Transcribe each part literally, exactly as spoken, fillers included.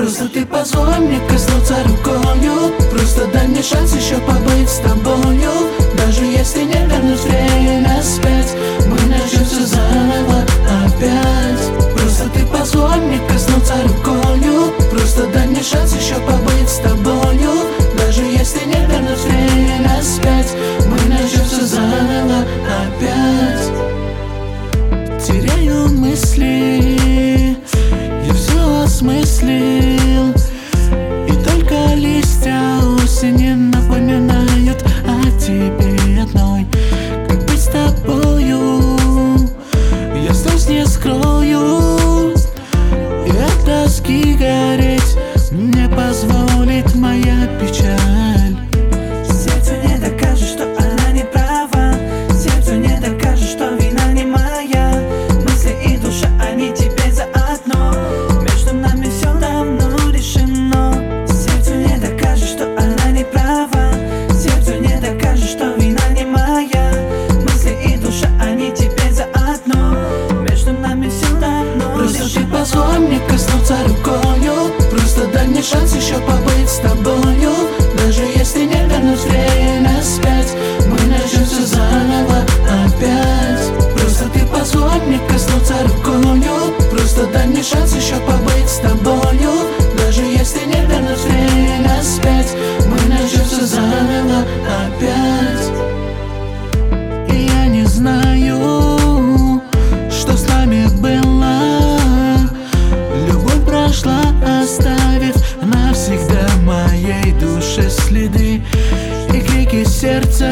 Просто ты позволь мне коснуться рукою. Просто дай мне шанс еще побыть с тобою. Даже если не вернуть время вспять, мы начнем все заново опять. Просто ты позволь мне коснуться рукою. Просто дай мне шанс еще побыть с тобою. Даже если не вернуть время вспять, мы начнем все заново опять. Теряю мысли, я все осмыслил, и только листья осени напоминают о тебе одной. Как быть с тобою, я слез не скрою, и от тоски гореть мне позволит моя печаль. Сердцу не докажешь, что она не права. Сердцу не докажешь, что вина не моя. Мысли и душа, они теперь заодно. Между нами все давно решено. Сердцу не докажешь, что она не права. Сердцу не докажешь, что вина не моя. Мысли и душа, они теперь заодно. Между нами все давно Просто решено. ты позволь мне коснуться рукою. Просто дай мне шанс еще побыть с тобою. Даже если не вернуть время вспять, мы начнем все заново опять. Просто ты позволь мне коснуться рукою. Просто дай мне шанс еще побыть с тобою. Даже если не вернуть время вспять, мы начнем все заново опять. И я не знаю, что с нами было. Любовь прошла, оставив навсегда в моей душе следы и крики сердца.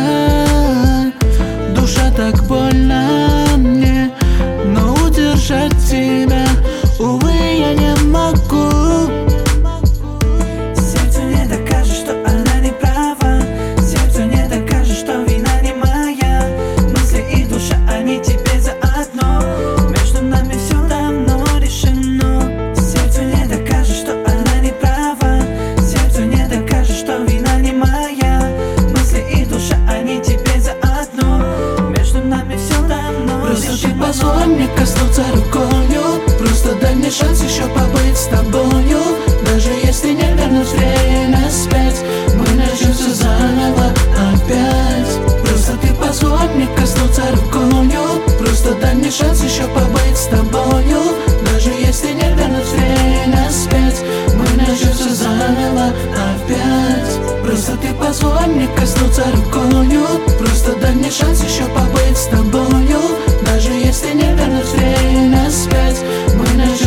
Душа так больно мне, но удержать тебя, увы, я не могу. Сердцу не докажешь, что она не права. Сердцу не докажешь, что вина не моя. Мысли и душа, они теперь заодно. Между нами все давно решено. Сердцу не докажешь, что она не права. Сердцу не докажешь, что вина не моя. Мысли и душа, они теперь заодно. Между нами все давно Просто ты решено. позволь мне коснуться рукою. Просто дай мне шанс еще побыть с тобою. Даже если не вернуть время вспять, мы начнем все заново опять. Просто ты позволь мне коснуться рукою. Просто дай мне шанс еще побыть с тобою. Даже если не вернуть время вспять, мы начнем все заново опять. Просто ты позволь мне коснуться рукою. Просто дай мне шанс еще побыть с тобою. Даже если не вернуть время вспять, мы начнем